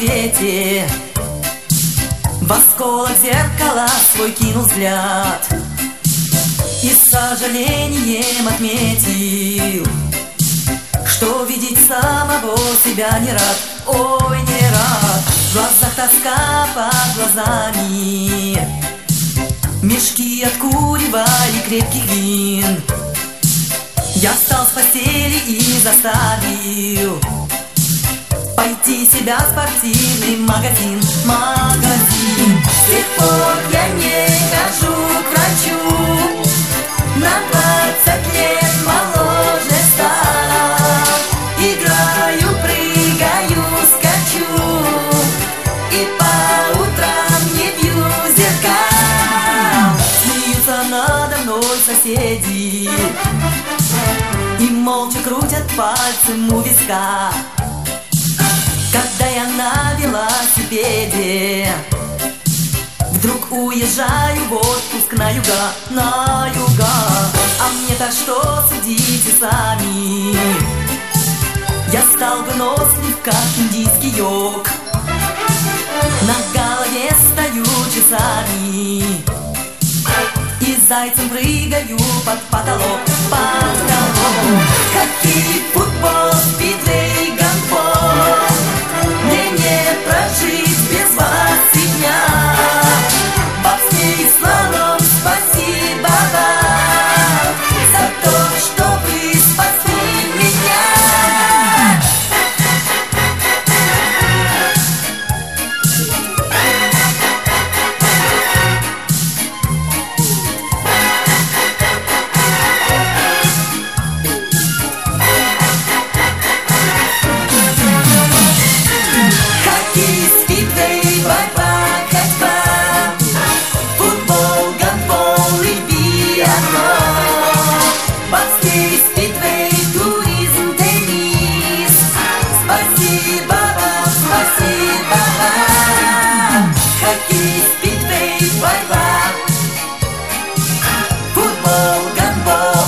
свете. В осколок зеркала свой кинул взгляд и с сожалением отметил, что видеть самого себя не рад, ой, не рад. В глазах тоска под глазами, мешки от курева и крепких вин. Я встал с постели и заставил пойти себя в спортивный магазин. С тех пор я не хожу к врачу, на 20 лет моложе стал. Играю, прыгаю, скачу и по утрам не бью зеркал. Смеются надо мной соседи и молча крутят пальцем у виска, когда я на велосипеде вдруг уезжаю в отпуск на юга, на юга. А мне-то что, судите сами, я стал вынослив, как индийский йог. На голове стою часами и зайцем прыгаю под потолок, Хоккей, футбол, спидвей, гандбол, мне не прожить без вас и дня. Бобслей, слалом, спасибо вам за то, что вы спасли меня. Хоккей, спидвей, борьба, ходьба, футбол, гандбол и биатлон, бобслей, спидвей, туризм, теннис. Спасибо вам, спасибо вам. Хоккей, спидвей, борьба, футбол, гандбол,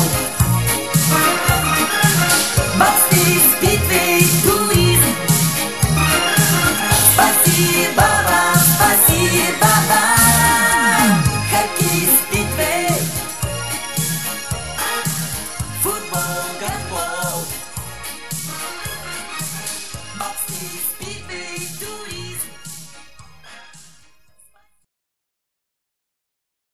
бобслей, спидвей, туризм. Спасибо